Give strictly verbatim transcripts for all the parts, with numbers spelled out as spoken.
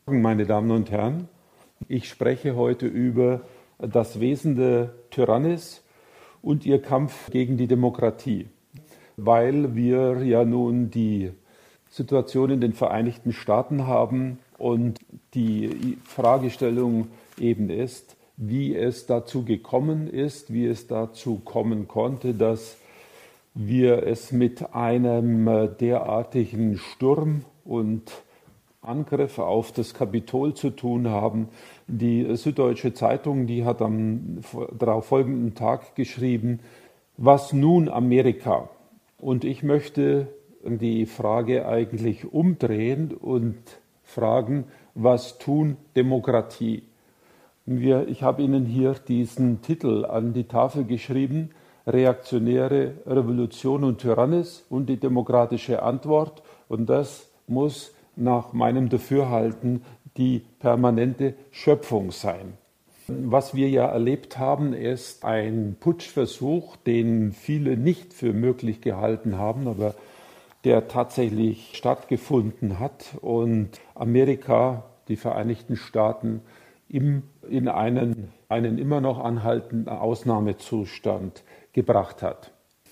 Meine Damen und Herren, ich spreche heute über das Wesen der Tyrannis und ihr Kampf gegen die Demokratie, weil wir ja nun die Situation in den Vereinigten Staaten haben und die Fragestellung eben ist, wie es dazu gekommen ist, wie es dazu kommen konnte, dass wir es mit einem derartigen Sturm und Angriff auf das Kapitol zu tun haben. Die Süddeutsche Zeitung, die hat am darauf folgenden Tag geschrieben, was nun Amerika? Und ich möchte die Frage eigentlich umdrehen und fragen, was tun Demokratie? Wir, ich habe Ihnen hier diesen Titel an die Tafel geschrieben, Reaktionäre Revolution und Tyrannis und die demokratische Antwort. Und das muss nach meinem Dafürhalten die permanente Schöpfung sein. Was wir ja erlebt haben, ist ein Putschversuch, den viele nicht für möglich gehalten haben, aber der tatsächlich stattgefunden hat und Amerika, die Vereinigten Staaten, im, in einen, einen immer noch anhaltenden Ausnahmezustand gebracht hat.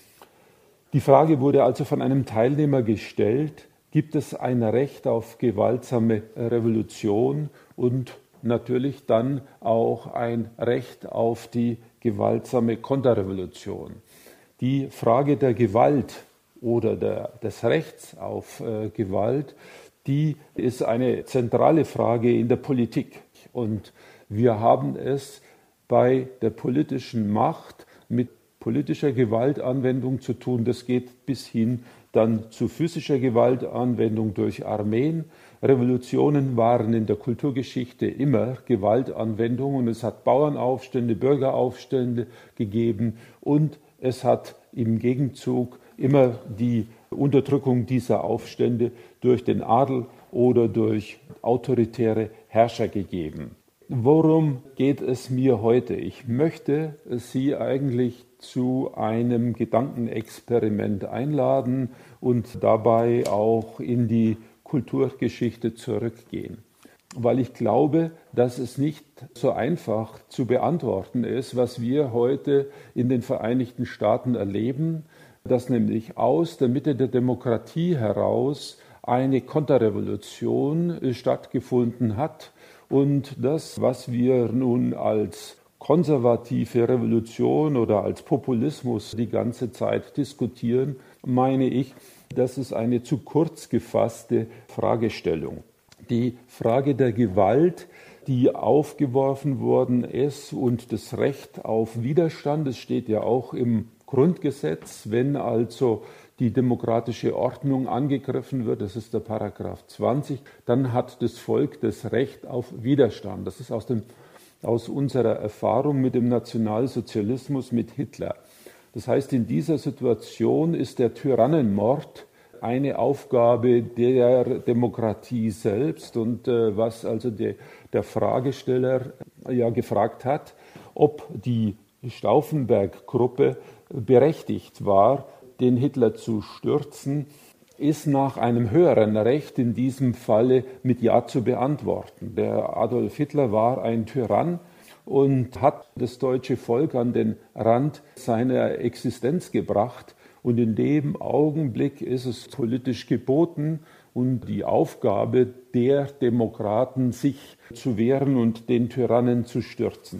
Die Frage wurde also von einem Teilnehmer gestellt, gibt es ein Recht auf gewaltsame Revolution und natürlich dann auch ein Recht auf die gewaltsame Konterrevolution. Die Frage der Gewalt oder der, des Rechts auf äh, Gewalt, die ist eine zentrale Frage in der Politik. Und wir haben es bei der politischen Macht mit politischer Gewaltanwendung zu tun. Das geht bis hin dann zu physischer Gewaltanwendung durch Armeen. Revolutionen waren in der Kulturgeschichte immer Gewaltanwendungen und es hat Bauernaufstände, Bürgeraufstände gegeben und es hat im Gegenzug immer die Unterdrückung dieser Aufstände durch den Adel oder durch autoritäre Herrscher gegeben. Worum geht es mir heute? Ich möchte Sie eigentlich zu einem Gedankenexperiment einladen und dabei auch in die Kulturgeschichte zurückgehen. Weil ich glaube, dass es nicht so einfach zu beantworten ist, was wir heute in den Vereinigten Staaten erleben, dass nämlich aus der Mitte der Demokratie heraus eine Konterrevolution stattgefunden hat und das, was wir nun als konservative Revolution oder als Populismus die ganze Zeit diskutieren, meine ich, das ist eine zu kurz gefasste Fragestellung. Die Frage der Gewalt, die aufgeworfen worden ist und das Recht auf Widerstand, das steht ja auch im Grundgesetz, wenn also die demokratische Ordnung angegriffen wird, das ist der Paragraph zwanzig, dann hat das Volk das Recht auf Widerstand. Das ist aus, dem, aus unserer Erfahrung mit dem Nationalsozialismus, mit Hitler. Das heißt, in dieser Situation ist der Tyrannenmord eine Aufgabe der Demokratie selbst und äh, was also de, der Fragesteller ja gefragt hat, ob die Stauffenberg-Gruppe berechtigt war, den Hitler zu stürzen, ist nach einem höheren Recht in diesem Falle mit Ja zu beantworten. Der Adolf Hitler war ein Tyrann und hat das deutsche Volk an den Rand seiner Existenz gebracht. Und in dem Augenblick ist es politisch geboten und die Aufgabe der Demokraten, sich zu wehren und den Tyrannen zu stürzen.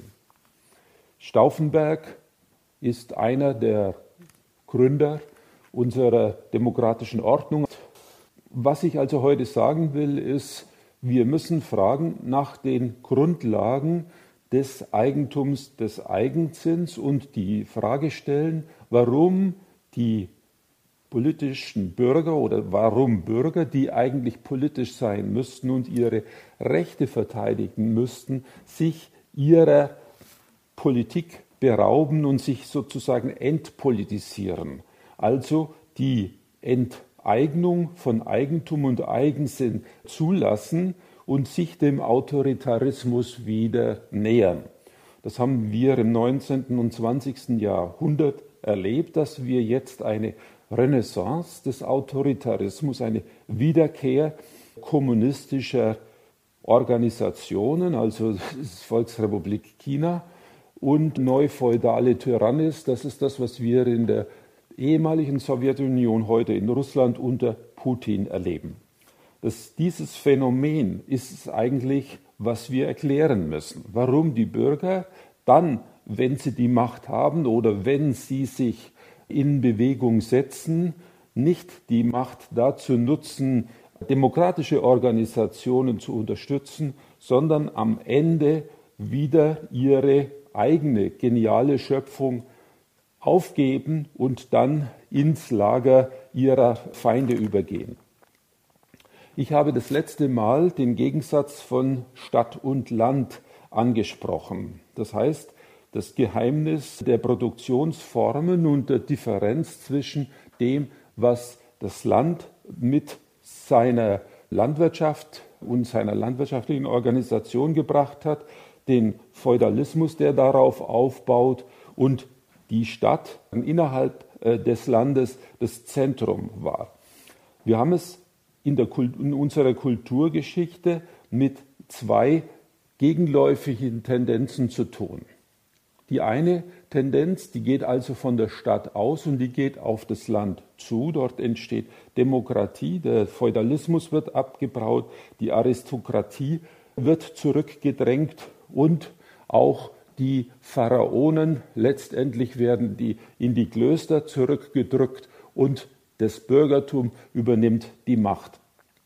Stauffenberg ist einer der Gründer unserer demokratischen Ordnung. Was ich also heute sagen will, ist, wir müssen fragen nach den Grundlagen des Eigentums, des Eigensinns und die Frage stellen, warum die politischen Bürger oder warum Bürger, die eigentlich politisch sein müssten und ihre Rechte verteidigen müssten, sich ihrer Politik berauben und sich sozusagen entpolitisieren. Also die Enteignung von Eigentum und Eigensinn zulassen und sich dem Autoritarismus wieder nähern. Das haben wir im neunzehnten und zwanzigsten Jahrhundert erlebt, dass wir jetzt eine Renaissance des Autoritarismus, eine Wiederkehr kommunistischer Organisationen, also das ist Volksrepublik China und neufeudale Tyrannis, das ist das, was wir in der ehemaligen Sowjetunion, heute in Russland unter Putin erleben. Das, dieses Phänomen ist es eigentlich, was wir erklären müssen. Warum die Bürger dann, wenn sie die Macht haben oder wenn sie sich in Bewegung setzen, nicht die Macht dazu nutzen, demokratische Organisationen zu unterstützen, sondern am Ende wieder ihre eigene geniale Schöpfung aufgeben und dann ins Lager ihrer Feinde übergehen. Ich habe das letzte Mal den Gegensatz von Stadt und Land angesprochen. Das heißt, das Geheimnis der Produktionsformen und der Differenz zwischen dem, was das Land mit seiner Landwirtschaft und seiner landwirtschaftlichen Organisation gebracht hat, den Feudalismus, der darauf aufbaut, und die Stadt innerhalb des Landes das Zentrum war. Wir haben es in, der Kult, in unserer Kulturgeschichte mit zwei gegenläufigen Tendenzen zu tun. Die eine Tendenz, die geht also von der Stadt aus und die geht auf das Land zu. Dort entsteht Demokratie, der Feudalismus wird abgebaut, die Aristokratie wird zurückgedrängt und auch die Pharaonen letztendlich werden die in die Klöster zurückgedrückt und das Bürgertum übernimmt die Macht.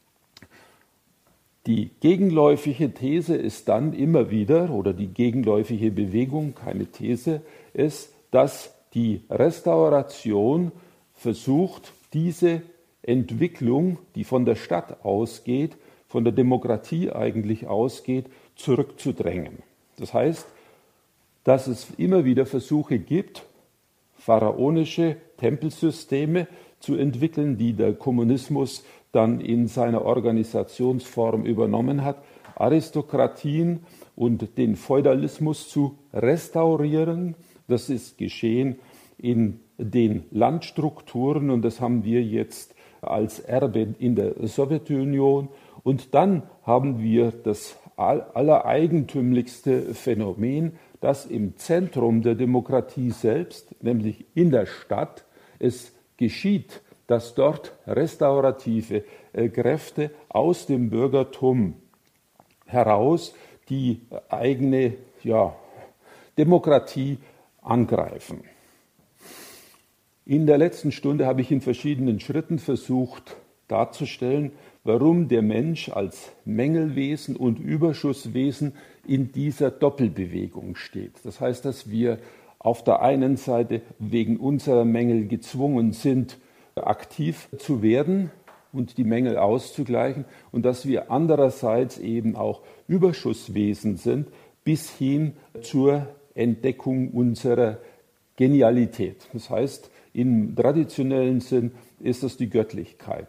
Die gegenläufige These ist dann immer wieder, oder die gegenläufige Bewegung, keine These, ist, dass die Restauration versucht, diese Entwicklung, die von der Stadt ausgeht, von der Demokratie eigentlich ausgeht, zurückzudrängen. Das heißt, dass es immer wieder Versuche gibt, pharaonische Tempelsysteme zu entwickeln, die der Kommunismus dann in seiner Organisationsform übernommen hat, Aristokratien und den Feudalismus zu restaurieren. Das ist geschehen in den Landstrukturen und das haben wir jetzt als Erbe in der Sowjetunion. Und dann haben wir das allereigentümlichste Phänomen, dass im Zentrum der Demokratie selbst, nämlich in der Stadt, es geschieht, dass dort restaurative Kräfte aus dem Bürgertum heraus die eigene ja, Demokratie angreifen. In der letzten Stunde habe ich in verschiedenen Schritten versucht darzustellen, warum der Mensch als Mängelwesen und Überschusswesen in dieser Doppelbewegung steht. Das heißt, dass wir auf der einen Seite wegen unserer Mängel gezwungen sind, aktiv zu werden und die Mängel auszugleichen und dass wir andererseits eben auch Überschusswesen sind bis hin zur Entdeckung unserer Genialität. Das heißt, im traditionellen Sinn ist es die Göttlichkeit.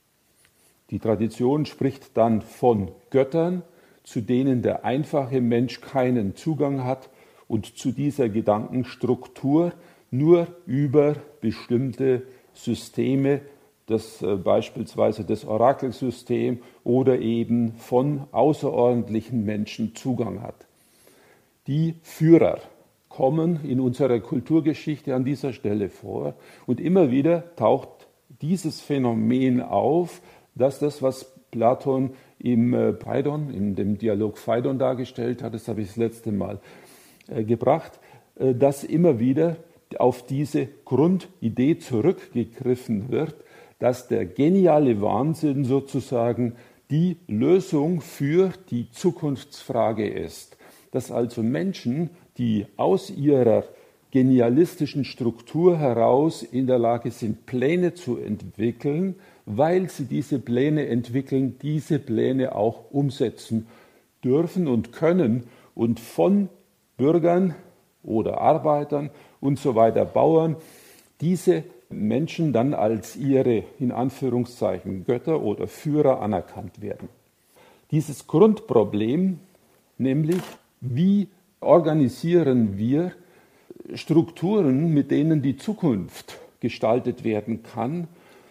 Die Tradition spricht dann von Göttern, zu denen der einfache Mensch keinen Zugang hat und zu dieser Gedankenstruktur nur über bestimmte Systeme, das äh, beispielsweise das Orakelsystem oder eben von außerordentlichen Menschen Zugang hat. Die Führer kommen in unserer Kulturgeschichte an dieser Stelle vor und immer wieder taucht dieses Phänomen auf, dass das, was Platon im äh, Phaidon, in dem Dialog Phaidon dargestellt hat, das habe ich das letzte Mal äh, gebracht, äh, dass immer wieder auf diese Grundidee zurückgegriffen wird, dass der geniale Wahnsinn sozusagen die Lösung für die Zukunftsfrage ist. Dass also Menschen, die aus ihrer genialistischen Struktur heraus in der Lage sind, Pläne zu entwickeln, weil sie diese Pläne entwickeln, diese Pläne auch umsetzen dürfen und können und von Bürgern oder Arbeitern und so weiter, Bauern, diese Menschen dann als ihre, in Anführungszeichen, Götter oder Führer anerkannt werden. Dieses Grundproblem, nämlich wie organisieren wir Strukturen, mit denen die Zukunft gestaltet werden kann,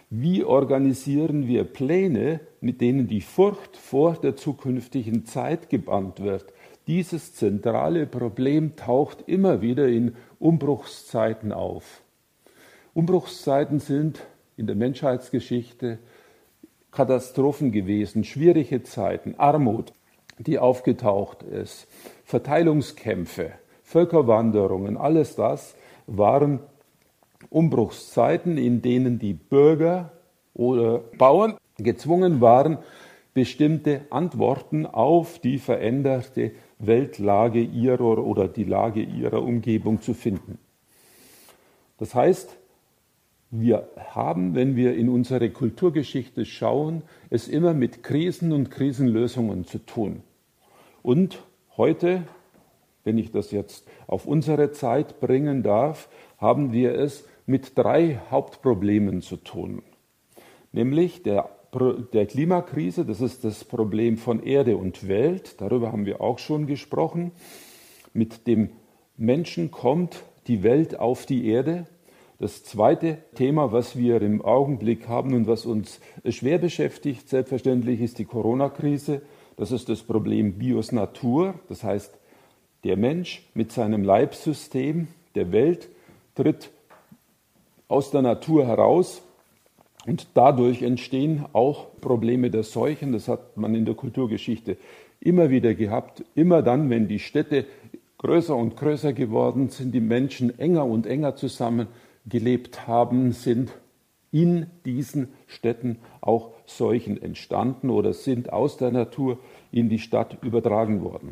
Wie organisieren wir Pläne, mit denen die Furcht vor der zukünftigen Zeit gebannt wird? Dieses zentrale Problem taucht immer wieder in Umbruchszeiten auf. Umbruchszeiten sind in der Menschheitsgeschichte Katastrophen gewesen, schwierige Zeiten, Armut, die aufgetaucht ist, Verteilungskämpfe, Völkerwanderungen, alles das waren Umbruchszeiten, in denen die Bürger oder Bauern gezwungen waren, bestimmte Antworten auf die veränderte Weltlage ihrer oder die Lage ihrer Umgebung zu finden. Das heißt, wir haben, wenn wir in unsere Kulturgeschichte schauen, es immer mit Krisen und Krisenlösungen zu tun. Und heute, wenn ich das jetzt auf unsere Zeit bringen darf, haben wir es mit drei Hauptproblemen zu tun. Nämlich der, der Klimakrise, das ist das Problem von Erde und Welt, darüber haben wir auch schon gesprochen. Mit dem Menschen kommt die Welt auf die Erde. Das zweite Thema, was wir im Augenblick haben und was uns schwer beschäftigt, selbstverständlich ist die Corona-Krise. Das ist das Problem Bios Natur, das heißt, der Mensch mit seinem Leibsystem der Welt tritt aus der Natur heraus und dadurch entstehen auch Probleme der Seuchen. Das hat man in der Kulturgeschichte immer wieder gehabt. Immer dann, wenn die Städte größer und größer geworden sind, die Menschen enger und enger zusammen gelebt haben, sind in diesen Städten auch Seuchen entstanden oder sind aus der Natur in die Stadt übertragen worden.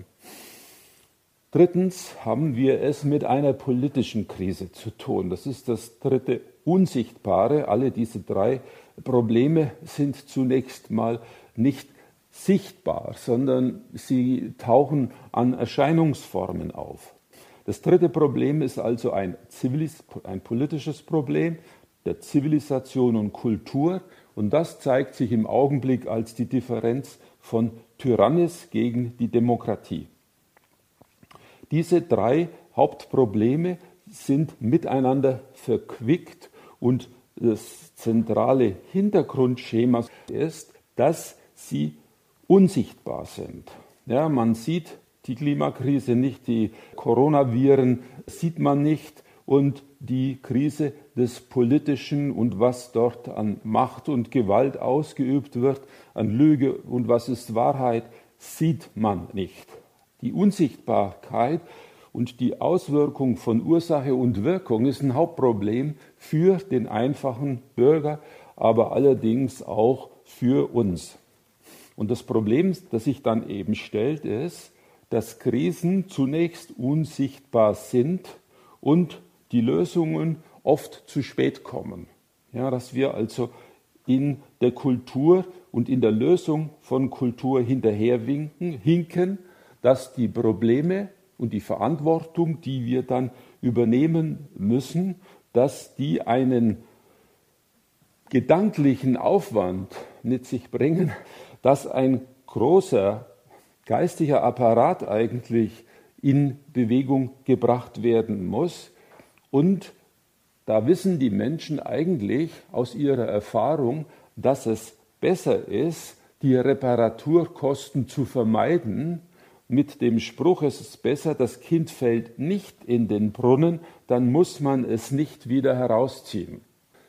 Drittens haben wir es mit einer politischen Krise zu tun. Das ist das dritte Unsichtbare. Alle diese drei Probleme sind zunächst mal nicht sichtbar, sondern sie tauchen an Erscheinungsformen auf. Das dritte Problem ist also ein, Zivilis- ein politisches Problem der Zivilisation und Kultur. Und das zeigt sich im Augenblick als die Differenz von Tyrannis gegen die Demokratie. Diese drei Hauptprobleme sind miteinander verquickt und das zentrale Hintergrundschema ist, dass sie unsichtbar sind. Ja, man sieht die Klimakrise nicht, die Coronaviren sieht man nicht und die Krise des Politischen und was dort an Macht und Gewalt ausgeübt wird, an Lüge und was ist Wahrheit, sieht man nicht. Die Unsichtbarkeit und die Auswirkung von Ursache und Wirkung ist ein Hauptproblem für den einfachen Bürger, aber allerdings auch für uns. Und das Problem, das sich dann eben stellt, ist, dass Krisen zunächst unsichtbar sind und die Lösungen oft zu spät kommen. Ja, dass wir also in der Kultur und in der Lösung von Kultur hinterherwinken, hinken, dass die Probleme und die Verantwortung, die wir dann übernehmen müssen, dass die einen gedanklichen Aufwand mit sich bringen, dass ein großer geistiger Apparat eigentlich in Bewegung gebracht werden muss. Und da wissen die Menschen eigentlich aus ihrer Erfahrung, dass es besser ist, die Reparaturkosten zu vermeiden. Mit dem Spruch, es ist besser, das Kind fällt nicht in den Brunnen, dann muss man es nicht wieder herausziehen.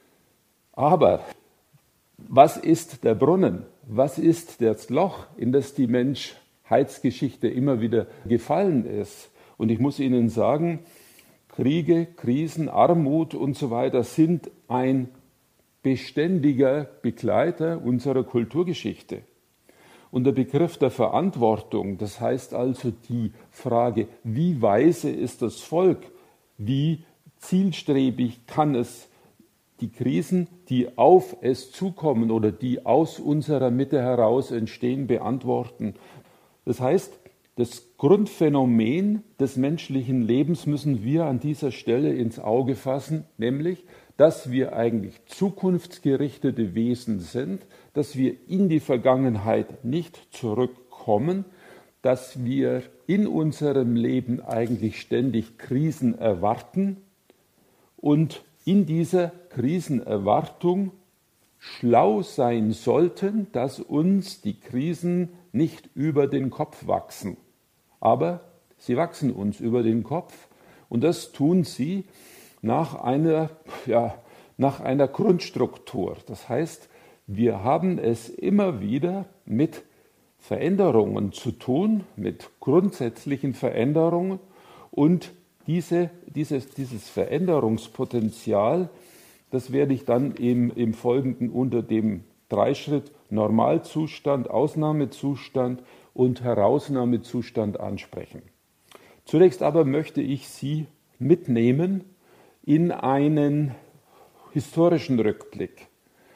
Aber was ist der Brunnen? Was ist das Loch, in das die Menschheitsgeschichte immer wieder gefallen ist? Und ich muss Ihnen sagen, Kriege, Krisen, Armut und so weiter sind ein beständiger Begleiter unserer Kulturgeschichte. Und der Begriff der Verantwortung, das heißt also die Frage, wie weise ist das Volk, wie zielstrebig kann es die Krisen, die auf es zukommen oder die aus unserer Mitte heraus entstehen, beantworten. Das heißt, das Grundphänomen des menschlichen Lebens müssen wir an dieser Stelle ins Auge fassen, nämlich, dass wir eigentlich zukunftsgerichtete Wesen sind, dass wir in die Vergangenheit nicht zurückkommen, dass wir in unserem Leben eigentlich ständig Krisen erwarten und in dieser Krisenerwartung schlau sein sollten, dass uns die Krisen nicht über den Kopf wachsen. Aber sie wachsen uns über den Kopf und das tun sie nach einer, ja, nach einer Grundstruktur. Das heißt, wir haben es immer wieder mit Veränderungen zu tun, mit grundsätzlichen Veränderungen und diese, dieses, dieses Veränderungspotenzial, das werde ich dann im, im Folgenden unter dem Dreischritt Normalzustand, Ausnahmezustand und Herausnahmezustand ansprechen. Zunächst aber möchte ich Sie mitnehmen in einen historischen Rückblick,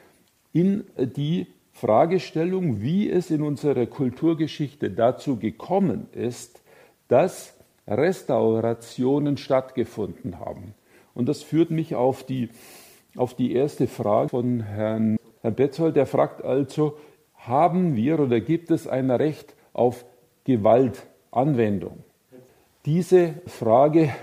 in die Fragestellung, wie es in unserer Kulturgeschichte dazu gekommen ist, dass Restaurationen stattgefunden haben. Und das führt mich auf die, auf die erste Frage von Herrn, Herrn Betzold. Der fragt also, haben wir oder gibt es ein Recht auf Gewaltanwendung? Diese Frage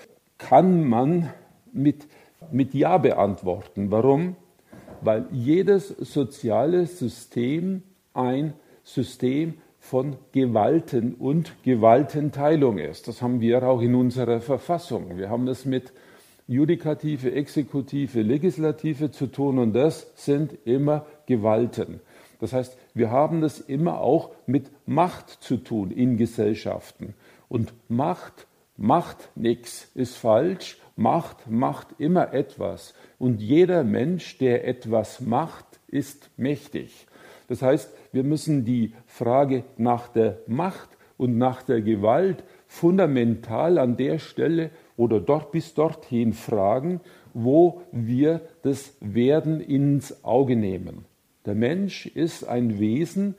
kann man mit, mit Ja beantworten. Warum? Weil jedes soziale System ein System von Gewalten und Gewaltenteilung ist. Das haben wir auch in unserer Verfassung. Wir haben es mit Judikative, Exekutive, Legislative zu tun und das sind immer Gewalten. Das heißt, wir haben es immer auch mit Macht zu tun in Gesellschaften. Und Macht macht nichts, ist falsch. Macht macht immer etwas. Und jeder Mensch, der etwas macht, ist mächtig. Das heißt, wir müssen die Frage nach der Macht und nach der Gewalt fundamental an der Stelle oder dort bis dorthin fragen, wo wir das Werden ins Auge nehmen. Der Mensch ist ein Wesen,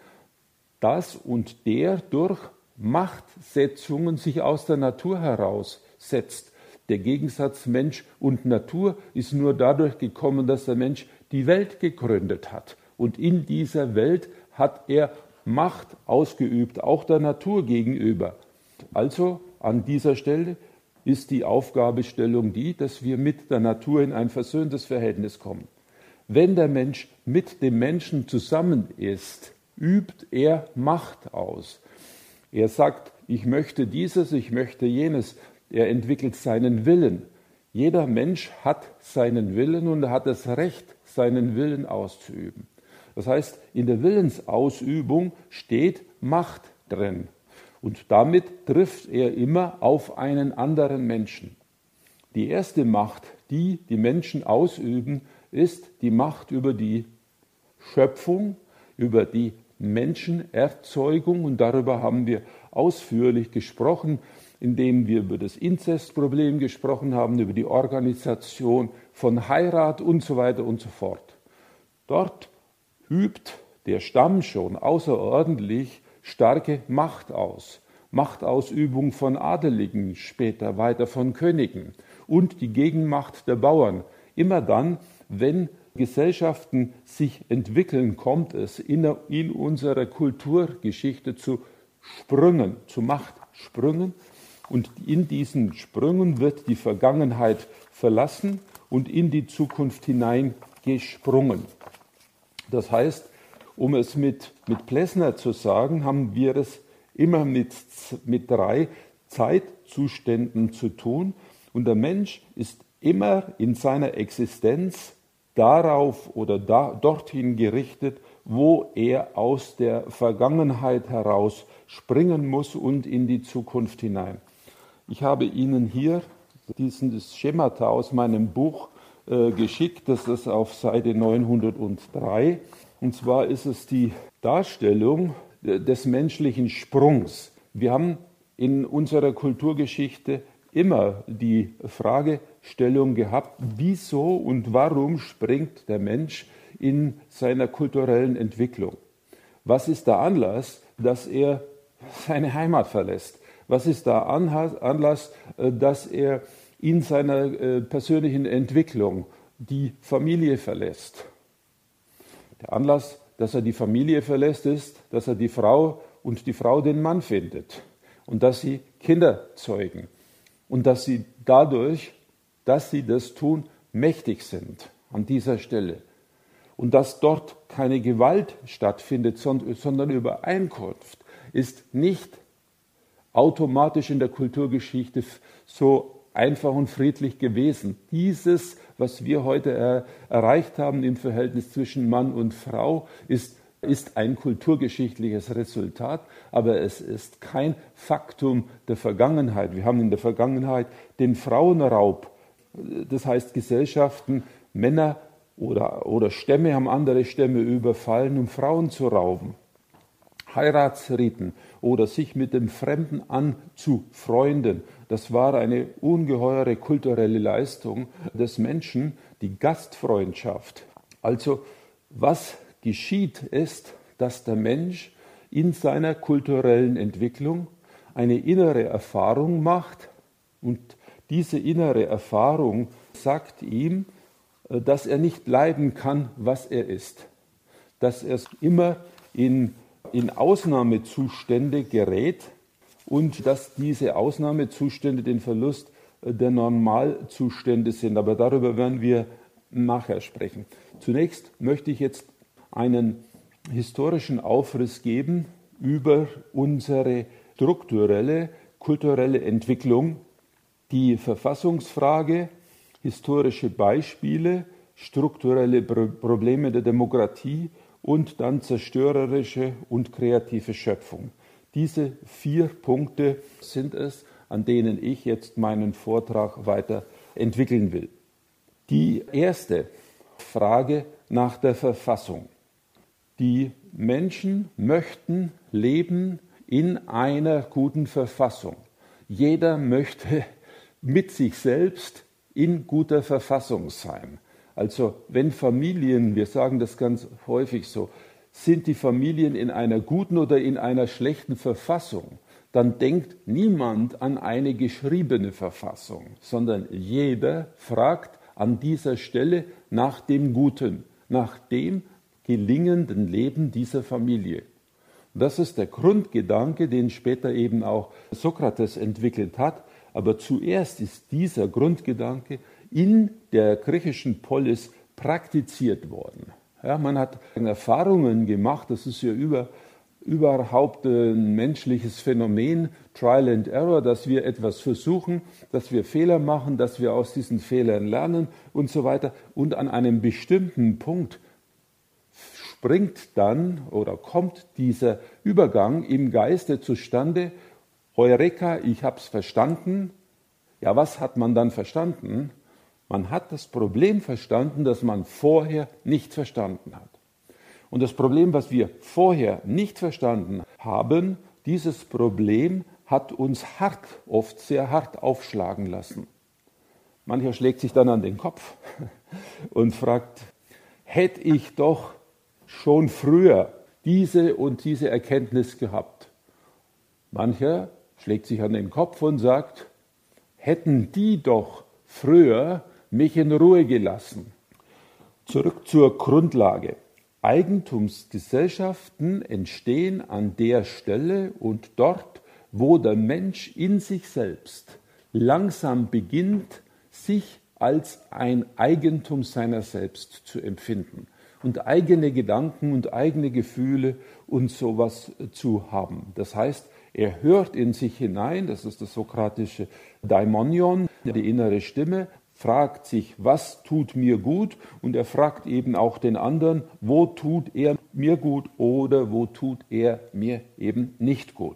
das und der durch Machtsetzungen sich aus der Natur heraussetzt. Der Gegensatz Mensch und Natur ist nur dadurch gekommen, dass der Mensch die Welt gegründet hat. Und in dieser Welt hat er Macht ausgeübt, auch der Natur gegenüber. Also an dieser Stelle ist die Aufgabestellung die, dass wir mit der Natur in ein versöhntes Verhältnis kommen. Wenn der Mensch mit dem Menschen zusammen ist, übt er Macht aus. Er sagt, ich möchte dieses, ich möchte jenes. Er entwickelt seinen Willen. Jeder Mensch hat seinen Willen und er hat das Recht, seinen Willen auszuüben. Das heißt, in der Willensausübung steht Macht drin. Und damit trifft er immer auf einen anderen Menschen. Die erste Macht, die die Menschen ausüben, ist die Macht über die Schöpfung, über die Menschenerzeugung. Und darüber haben wir ausführlich gesprochen, indem wir über das Inzestproblem gesprochen haben, über die Organisation von Heirat und so weiter und so fort. Dort übt der Stamm schon außerordentlich starke Macht aus. Machtausübung von Adeligen, später weiter von Königen und die Gegenmacht der Bauern. Immer dann, wenn Gesellschaften sich entwickeln, kommt es in, in unserer Kulturgeschichte zu Sprüngen, zu Machtsprüngen. Und in diesen Sprüngen wird die Vergangenheit verlassen und in die Zukunft hineingesprungen. Das heißt, um es mit, mit Plessner zu sagen, haben wir es immer mit, mit drei Zeitzuständen zu tun. Und der Mensch ist immer in seiner Existenz darauf oder da, dorthin gerichtet, wo er aus der Vergangenheit heraus springen muss und in die Zukunft hinein. Ich habe Ihnen hier dieses Schemata aus meinem Buch äh, geschickt, das ist auf Seite neunhundertdrei. Und zwar ist es die Darstellung des menschlichen Sprungs. Wir haben in unserer Kulturgeschichte immer die Fragestellung gehabt, wieso und warum springt der Mensch in seiner kulturellen Entwicklung? Was ist der Anlass, dass er seine Heimat verlässt? Was ist der Anlass, dass er in seiner persönlichen Entwicklung die Familie verlässt? Der Anlass, dass er die Familie verlässt, ist, dass er die Frau und die Frau den Mann findet und dass sie Kinder zeugen und dass sie dadurch, dass sie das tun, mächtig sind an dieser Stelle. Und dass dort keine Gewalt stattfindet, sondern Übereinkunft, ist nicht automatisch in der Kulturgeschichte so einfach und friedlich gewesen. Dieses, was wir heute er, erreicht haben im Verhältnis zwischen Mann und Frau, ist, ist ein kulturgeschichtliches Resultat, aber es ist kein Faktum der Vergangenheit. Wir haben in der Vergangenheit den Frauenraub, das heißt Gesellschaften, Männer oder, oder Stämme haben andere Stämme überfallen, um Frauen zu rauben. Heiratsriten oder sich mit dem Fremden anzufreunden, das war eine ungeheure kulturelle Leistung des Menschen, die Gastfreundschaft. Also was geschieht ist, dass der Mensch in seiner kulturellen Entwicklung eine innere Erfahrung macht und diese innere Erfahrung sagt ihm, dass er nicht leiden kann, was er ist, dass er immer in, in Ausnahmezustände gerät und dass diese Ausnahmezustände den Verlust der Normalzustände sind. Aber darüber werden wir nachher sprechen. Zunächst möchte ich jetzt einen historischen Aufriss geben über unsere strukturelle, kulturelle Entwicklung, die Verfassungsfrage, historische Beispiele, strukturelle Probleme der Demokratie und dann zerstörerische und kreative Schöpfung. Diese vier Punkte sind es, an denen ich jetzt meinen Vortrag weiter entwickeln will. Die erste Frage nach der Verfassung. Die Menschen möchten leben in einer guten Verfassung. Jeder möchte mit sich selbst in guter Verfassung sein. Also wenn Familien, wir sagen das ganz häufig so, sind die Familien in einer guten oder in einer schlechten Verfassung, dann denkt niemand an eine geschriebene Verfassung, sondern jeder fragt an dieser Stelle nach dem Guten, nach dem gelingenden Leben dieser Familie. Das ist der Grundgedanke, den später eben auch Sokrates entwickelt hat. Aber zuerst ist dieser Grundgedanke in der griechischen Polis praktiziert worden. Ja, man hat Erfahrungen gemacht, das ist ja über, überhaupt ein menschliches Phänomen, Trial and Error, dass wir etwas versuchen, dass wir Fehler machen, dass wir aus diesen Fehlern lernen und so weiter. Und an einem bestimmten Punkt springt dann oder kommt dieser Übergang im Geiste zustande, Heureka, ich habe es verstanden. Ja, was hat man dann verstanden? Man hat das Problem verstanden, das man vorher nicht verstanden hat. Und das Problem, was wir vorher nicht verstanden haben, dieses Problem hat uns hart, oft sehr hart aufschlagen lassen. Mancher schlägt sich dann an den Kopf und fragt, hätte ich doch schon früher diese und diese Erkenntnis gehabt? Mancher schlägt sich an den Kopf und sagt, hätten die doch früher mich in Ruhe gelassen. Zurück zur Grundlage. Eigentumsgesellschaften entstehen an der Stelle und dort, wo der Mensch in sich selbst langsam beginnt, sich als ein Eigentum seiner selbst zu empfinden und eigene Gedanken und eigene Gefühle und sowas zu haben. Das heißt, er hört in sich hinein, das ist das sokratische Daimonion, die innere Stimme, fragt sich, was tut mir gut? Und er fragt eben auch den anderen, wo tut er mir gut oder wo tut er mir eben nicht gut?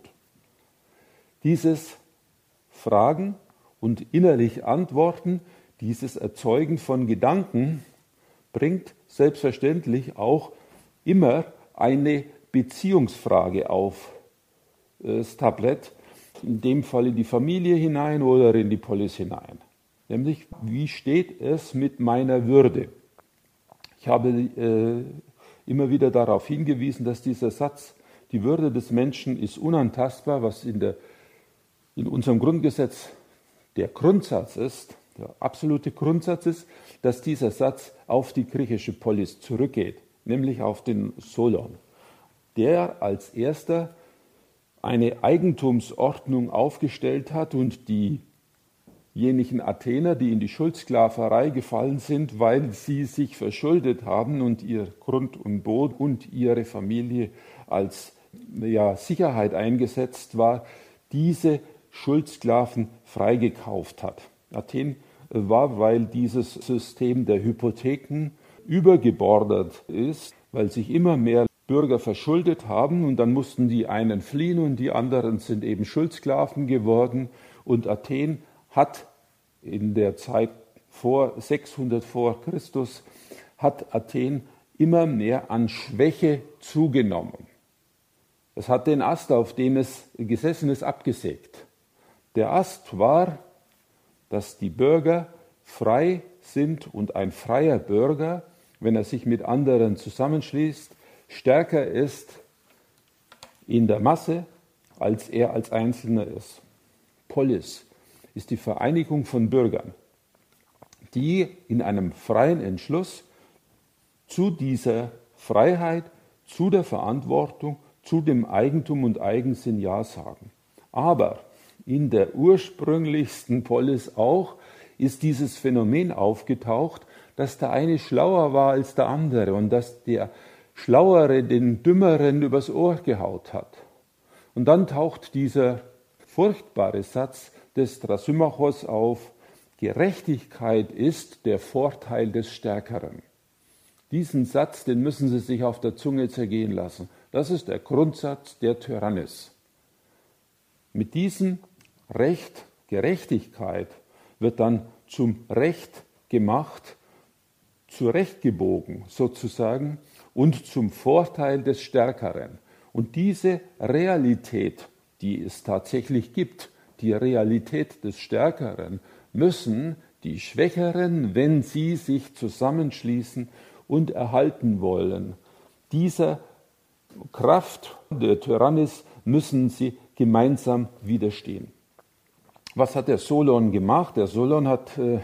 Dieses Fragen und innerlich Antworten, dieses Erzeugen von Gedanken bringt selbstverständlich auch immer eine Beziehungsfrage auf das Tablett, in dem Fall in die Familie hinein oder in die Polis hinein. Nämlich, wie steht es mit meiner Würde? Ich habe äh, immer wieder darauf hingewiesen, dass dieser Satz, die Würde des Menschen ist unantastbar, was in, der, in unserem Grundgesetz der Grundsatz ist, der absolute Grundsatz ist, dass dieser Satz auf die griechische Polis zurückgeht, nämlich auf den Solon, der als erster eine Eigentumsordnung aufgestellt hat und die diejenigen Athener, die in die Schuldsklaverei gefallen sind, weil sie sich verschuldet haben und ihr Grund und Boden und ihre Familie als ja, Sicherheit eingesetzt war, diese Schuldsklaven freigekauft hat. Athen war, weil dieses System der Hypotheken übergebordet ist, weil sich immer mehr Bürger verschuldet haben und dann mussten die einen fliehen und die anderen sind eben Schuldsklaven geworden. Und Athen hat in der Zeit vor sechshundert vor Christus, hat Athen immer mehr an Schwäche zugenommen. Es hat den Ast, auf dem es gesessen ist, abgesägt. Der Ast war, dass die Bürger frei sind und ein freier Bürger, wenn er sich mit anderen zusammenschließt, stärker ist in der Masse, als er als Einzelner ist. Polis ist die Vereinigung von Bürgern, die in einem freien Entschluss zu dieser Freiheit, zu der Verantwortung, zu dem Eigentum und Eigensinn Ja sagen. Aber in der ursprünglichsten Polis auch ist dieses Phänomen aufgetaucht, dass der eine schlauer war als der andere und dass der Schlauere den Dümmeren übers Ohr gehaut hat. Und dann taucht dieser furchtbare Satz des Thrasymachos auf: Gerechtigkeit ist der Vorteil des Stärkeren. Diesen Satz, den müssen Sie sich auf der Zunge zergehen lassen. Das ist der Grundsatz der Tyrannis. Mit diesem Recht, Gerechtigkeit, wird dann zum Recht gemacht, zurechtgebogen sozusagen und zum Vorteil des Stärkeren. Und diese Realität, die es tatsächlich gibt, die Realität des Stärkeren, müssen die Schwächeren, wenn sie sich zusammenschließen und erhalten wollen, dieser Kraft der Tyrannis müssen sie gemeinsam widerstehen. Was hat der Solon gemacht? Der Solon hat äh,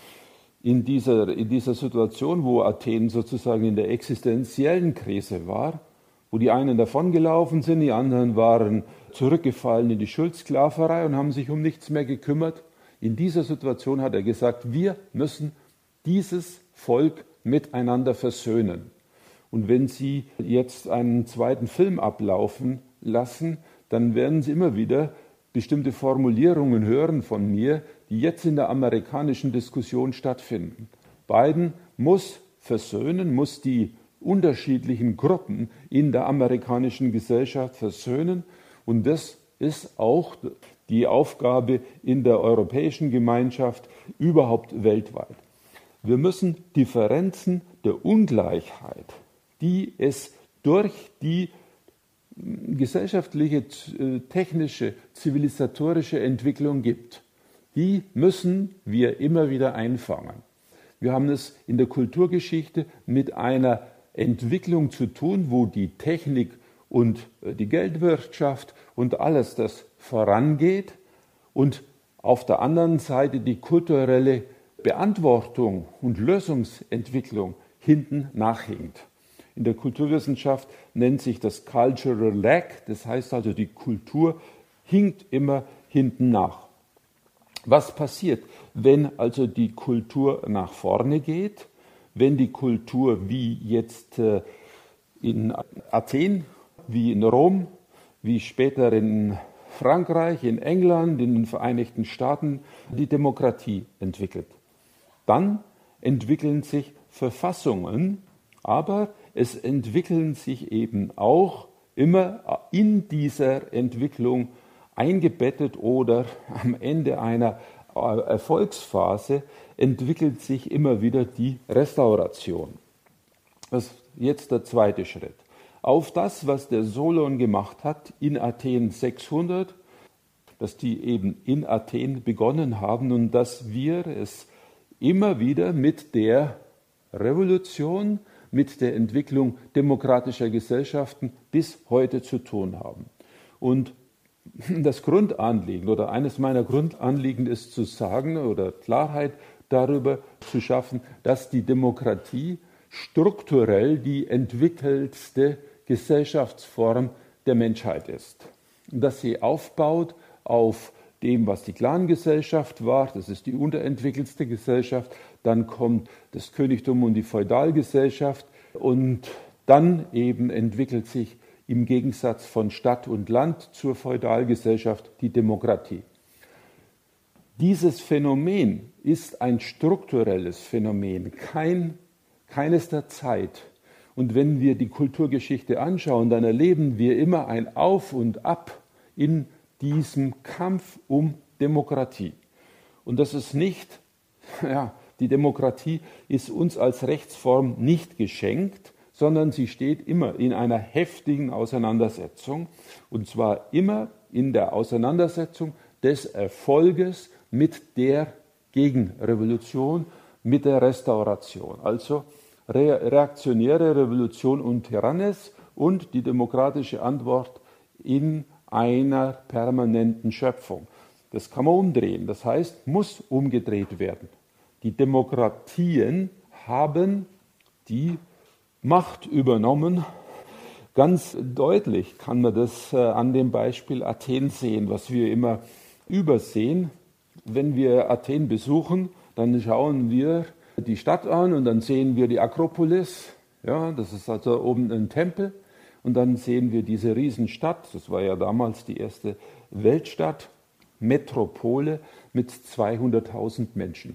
in dieser, in dieser Situation, wo Athen sozusagen in der existenziellen Krise war, wo die einen davongelaufen sind, die anderen waren zurückgefallen in die Schuldsklaverei und haben sich um nichts mehr gekümmert. In dieser Situation hat er gesagt, wir müssen dieses Volk miteinander versöhnen. Und wenn Sie jetzt einen zweiten Film ablaufen lassen, dann werden Sie immer wieder bestimmte Formulierungen hören von mir, die jetzt in der amerikanischen Diskussion stattfinden. Biden muss versöhnen, muss die unterschiedlichen Gruppen in der amerikanischen Gesellschaft versöhnen. Und das ist auch die Aufgabe in der europäischen Gemeinschaft, überhaupt weltweit. Wir müssen Differenzen der Ungleichheit, die es durch die gesellschaftliche, technische, zivilisatorische Entwicklung gibt, die müssen wir immer wieder einfangen. Wir haben es in der Kulturgeschichte mit einer Entwicklung zu tun, wo die Technik und die Geldwirtschaft und alles das vorangeht und auf der anderen Seite die kulturelle Beantwortung und Lösungsentwicklung hinten nachhinkt. In der Kulturwissenschaft nennt sich das Cultural Lag, das heißt also, die Kultur hinkt immer hinten nach. Was passiert, wenn also die Kultur nach vorne geht, wenn die Kultur wie jetzt in Athen, wie in Rom, wie später in Frankreich, in England, in den Vereinigten Staaten die Demokratie entwickelt? Dann entwickeln sich Verfassungen, aber es entwickeln sich eben auch immer in dieser Entwicklung eingebettet oder am Ende einer Erfolgsphase entwickelt sich immer wieder die Restauration. Das ist jetzt der zweite Schritt. Auf das, was der Solon gemacht hat in Athen sechshundert, dass die eben in Athen begonnen haben und dass wir es immer wieder mit der Revolution, mit der Entwicklung demokratischer Gesellschaften bis heute zu tun haben. Und das Grundanliegen oder eines meiner Grundanliegen ist zu sagen oder Klarheit darüber zu schaffen, dass die Demokratie strukturell die entwickeltste Gesellschaftsform der Menschheit ist. Und dass sie aufbaut auf dem, was die Clangesellschaft war, das ist die unterentwickelste Gesellschaft, dann kommt das Königtum und die Feudalgesellschaft und dann eben entwickelt sich im Gegensatz von Stadt und Land zur Feudalgesellschaft die Demokratie. Dieses Phänomen ist ein strukturelles Phänomen, kein, keines der Zeit. Und wenn wir die Kulturgeschichte anschauen, dann erleben wir immer ein Auf und Ab in diesem Kampf um Demokratie. Und das ist nicht, ja, die Demokratie ist uns als Rechtsform nicht geschenkt, sondern sie steht immer in einer heftigen Auseinandersetzung. Und zwar immer in der Auseinandersetzung des Erfolges mit der Gegenrevolution, mit der Restauration. Also reaktionäre Revolution und Tyrannis und die demokratische Antwort in einer permanenten Schöpfung. Das kann man umdrehen, das heißt, muss umgedreht werden. Die Demokratien haben die Macht übernommen. Ganz deutlich kann man das an dem Beispiel Athen sehen, was wir immer übersehen. Wenn wir Athen besuchen, dann schauen wir die Stadt an und dann sehen wir die Akropolis. Ja, das ist also oben ein Tempel. Und dann sehen wir diese Riesenstadt, das war ja damals die erste Weltstadt, Metropole mit zweihunderttausend Menschen.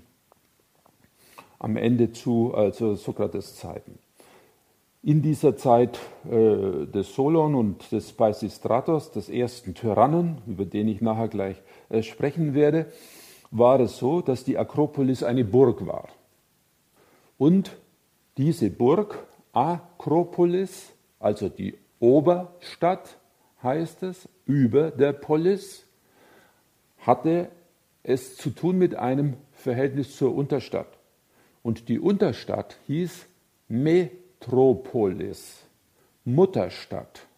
Am Ende zu also Sokrates Zeiten. In dieser Zeit äh, des Solon und des Peisistratos, des ersten Tyrannen, über den ich nachher gleich äh, sprechen werde, war es so, dass die Akropolis eine Burg war. Und diese Burg, Akropolis, also die Oberstadt heißt es, über der Polis, hatte es zu tun mit einem Verhältnis zur Unterstadt. Und die Unterstadt hieß Metropolis, Mutterstadt.